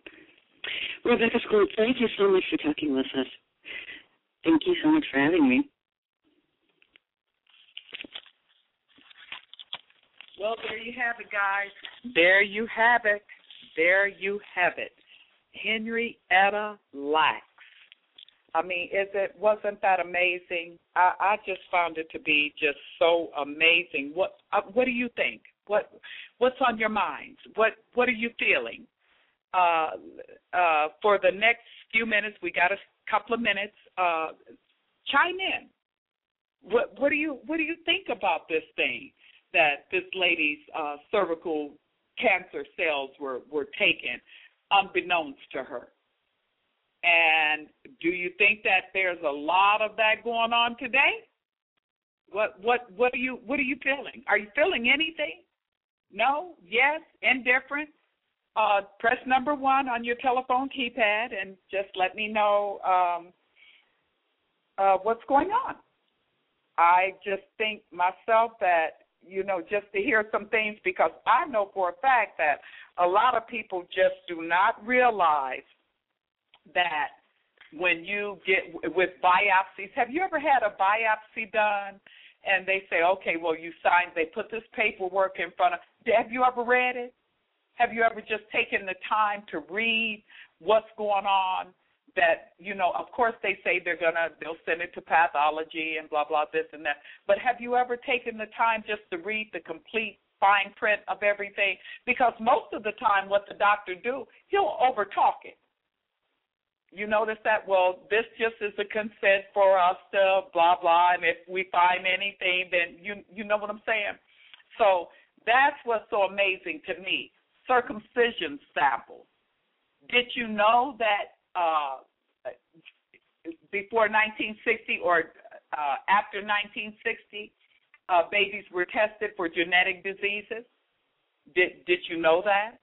Rebecca Skloot, thank you so much for talking with us. Thank you so much for having me. Well, there you have it, guys. There you have it. There you have it. Henrietta Lacks, I mean, is it wasn't that amazing? I, I just found it to be just so amazing. What uh, What do you think? What What's on your minds? What What are you feeling? Uh, uh, for the next few minutes, we got a couple of minutes. Uh, chime in. What What do you What do you think about this thing that this lady's uh, cervical cancer cells were were taken unbeknownst to her? And do you think that there's a lot of that going on today? What what what are you what are you feeling? Are you feeling anything? No? Yes? Indifferent? Uh, press number one on your telephone keypad and just let me know um, uh, what's going on. I just think myself that, you know, just to hear some things, because I know for a fact that a lot of people just do not realize that when you get with biopsies, have you ever had a biopsy done and they say, okay, well, you signed, they put this paperwork in front of, have you ever read it? Have you ever just taken the time to read what's going on? That, you know, of course they say they're going to, they'll send it to pathology and blah, blah, this and that. But have you ever taken the time just to read the complete fine print of everything? Because most of the time what the doctor do, he'll overtalk it. You notice that, well, this just is a consent for us to blah, blah, and if we find anything, then you you know what I'm saying? So that's what's so amazing to me. Circumcision samples. Did you know that uh, before nineteen sixty or uh, after nineteen sixty, uh, babies were tested for genetic diseases? Did Did you know that?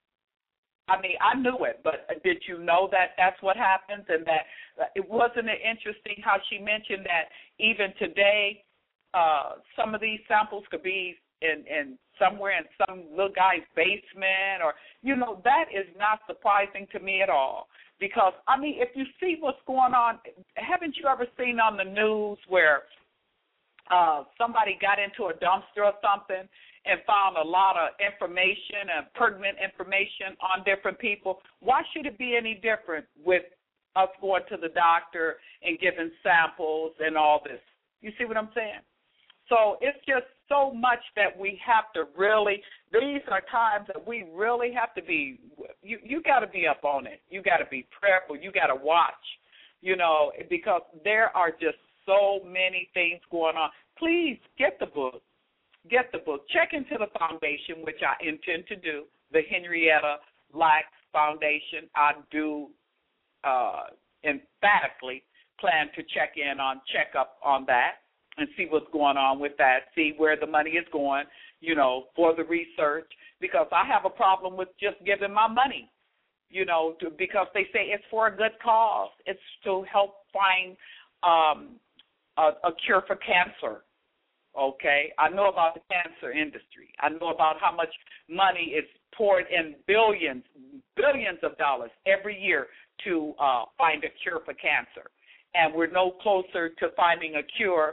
I mean, I knew it, but did you know that that's what happens? And that uh, it wasn't it interesting how she mentioned that even today, uh, some of these samples could be in, in somewhere in some little guy's basement, or, you know, that is not surprising to me at all. Because, I mean, if you see what's going on, haven't you ever seen on the news where uh, somebody got into a dumpster or something and found a lot of information and pertinent information on different people? Why should it be any different with us going to the doctor and giving samples and all this? You see what I'm saying? So it's just so much that we have to really, these are times that we really have to be, you, you got to be up on it. You got to be prayerful. You got to watch, you know, because there are just so many things going on. Please get the book. Get the book. Check into the foundation, which I intend to do, the Henrietta Lacks Foundation. I do uh, emphatically plan to check in on, check up on that and see what's going on with that, see where the money is going, you know, for the research, because I have a problem with just giving my money, you know, to, because they say it's for a good cause. It's to help find um, a, a cure for cancer. Okay, I know about the cancer industry. I know about how much money is poured in, billions, billions of dollars every year to uh, find a cure for cancer. And we're no closer to finding a cure,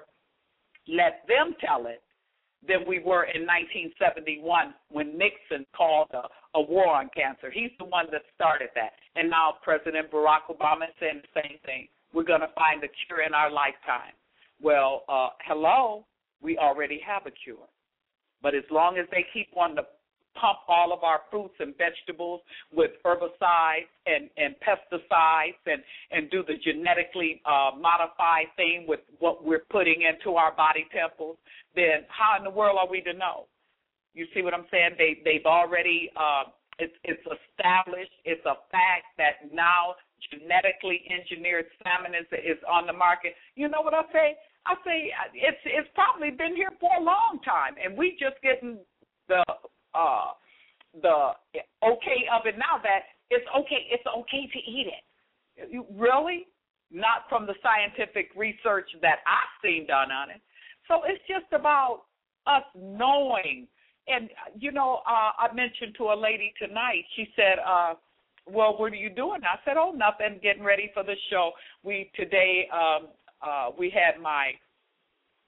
let them tell it, than we were in nineteen seventy-one when Nixon called a, a war on cancer. He's the one that started that. And now President Barack Obama is saying the same thing. We're going to find a cure in our lifetime. Well, uh, hello. We already have a cure. But as long as they keep wanting to pump all of our fruits and vegetables with herbicides and, and pesticides and, and do the genetically uh, modified thing with what we're putting into our body temples, then how in the world are we to know? You see what I'm saying? They, they've already, uh, it's, it's established, it's a fact that now genetically engineered salmon is, is on the market. You know what I say? I say it's it's probably been here for a long time, and we just getting the uh, the okay of it now that it's okay it's okay to eat it. You, really? Not from the scientific research that I've seen done on it. So it's just about us knowing. And, you know, uh, I mentioned to a lady tonight, she said, uh, well, what are you doing? I said, oh, nothing, getting ready for the show. We today um, – Uh, we had my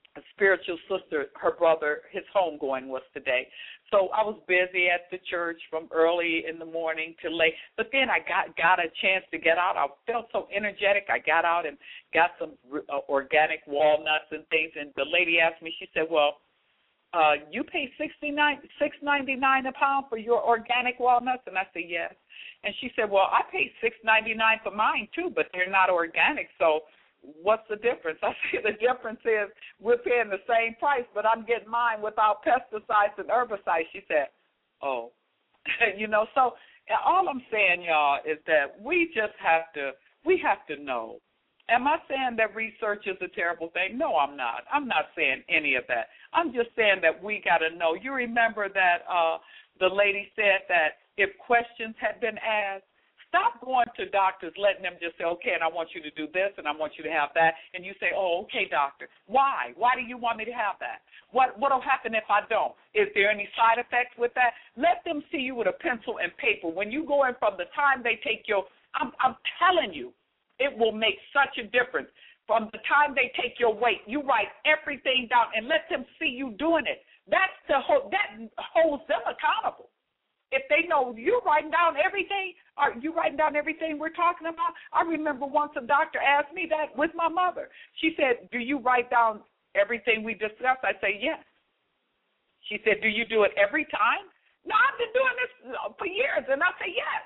a spiritual sister, her brother, his homegoing was today. So I was busy at the church from early in the morning till late. But then I got got a chance to get out. I felt so energetic. I got out and got some uh, organic walnuts and things. And the lady asked me, she said, well, uh, you pay sixty-nine, six ninety-nine a pound for your organic walnuts? And I said, yes. And she said, well, I pay six ninety-nine for mine too, but they're not organic. So what's the difference? I say the difference is we're paying the same price, but I'm getting mine without pesticides and herbicides. She said, oh, you know, so all I'm saying, y'all, is that we just have to, we have to know. Am I saying that research is a terrible thing? No, I'm not. I'm not saying any of that. I'm just saying that we got to know. You remember that uh, the lady said that if questions had been asked, stop going to doctors, letting them just say, okay, and I want you to do this, and I want you to have that, and you say, oh, okay, doctor. Why? Why do you want me to have that? What what will happen if I don't? Is there any side effects with that? Let them see you with a pencil and paper. When you go in from the time they take your, I'm, I'm telling you, it will make such a difference. From the time they take your weight, you write everything down and let them see you doing it. That's the whole, that holds them accountable. If they know you're writing down everything, are you writing down everything we're talking about? I remember once a doctor asked me that with my mother. She said, do you write down everything we discussed? I say, yes. She said, do you do it every time? No, I've been doing this for years. And I say, yes.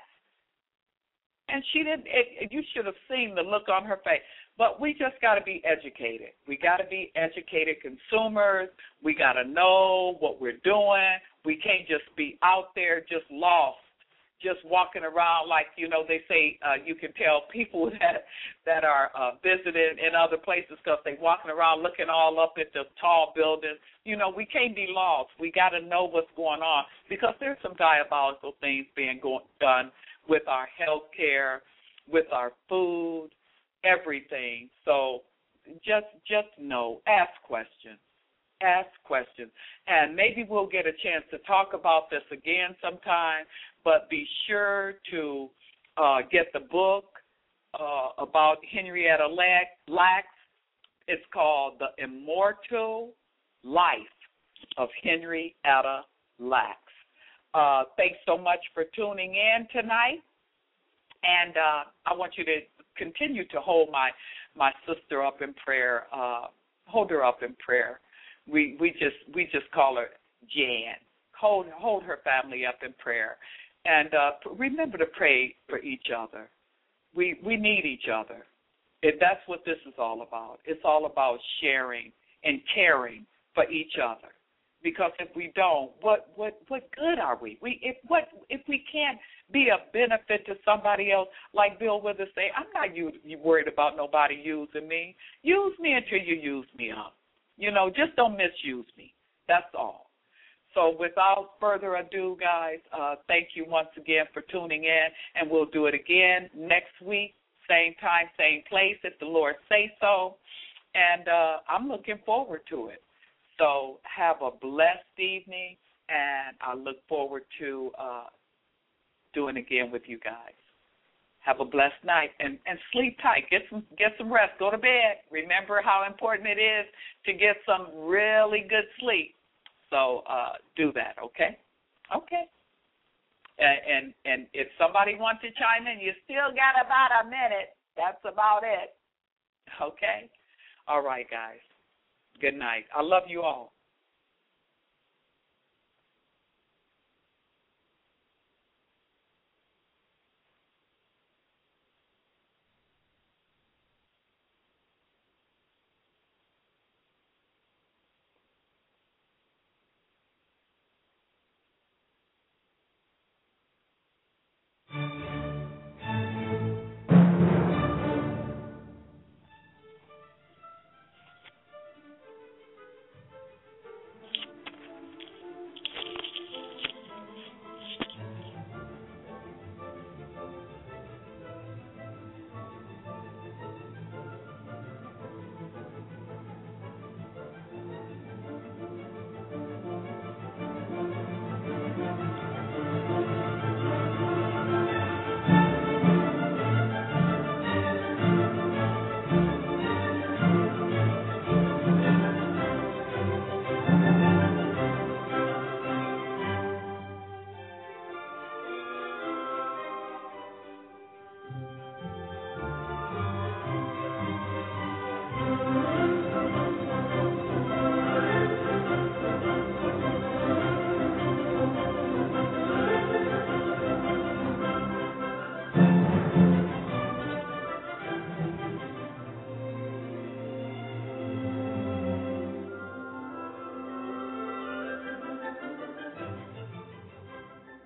And she didn't, it, you should have seen the look on her face. But we just got to be educated. We got to be educated consumers. We got to know what we're doing. We can't just be out there just lost, just walking around like, you know, they say uh, you can tell people that that are uh, visiting in other places because they're walking around looking all up at the tall buildings. You know, we can't be lost. We got to know what's going on because there's some diabolical things being go- done with our health care, with our food, everything. So just just know, ask questions. Ask questions. And maybe we'll get a chance to talk about this again sometime, but be sure to uh, get the book uh, about Henrietta Lacks. It's called The Immortal Life of Henrietta Lacks. Uh, thanks so much for tuning in tonight. And uh, I want you to continue to hold my, my sister up in prayer. Uh, hold her up in prayer. We we just we just call her Jan. Hold hold her family up in prayer, and uh, remember to pray for each other. We we need each other. If that's what this is all about. It's all about sharing and caring for each other. Because if we don't, what what what good are we? We if what if we can't be a benefit to somebody else, like Bill Withers say, I'm not you, you worried about nobody using me. Use me until you use me up. You know, just don't misuse me. That's all. So without further ado, guys, uh, thank you once again for tuning in, and we'll do it again next week, same time, same place, if the Lord say so. And uh, I'm looking forward to it. So have a blessed evening, and I look forward to uh, doing it again with you guys. Have a blessed night, and, and sleep tight. Get some get some rest. Go to bed. Remember how important it is to get some really good sleep. So uh, do that, okay? Okay. And, and and if somebody wants to chime in, you still got about a minute. That's about it. Okay? All right, guys. Good night. I love you all.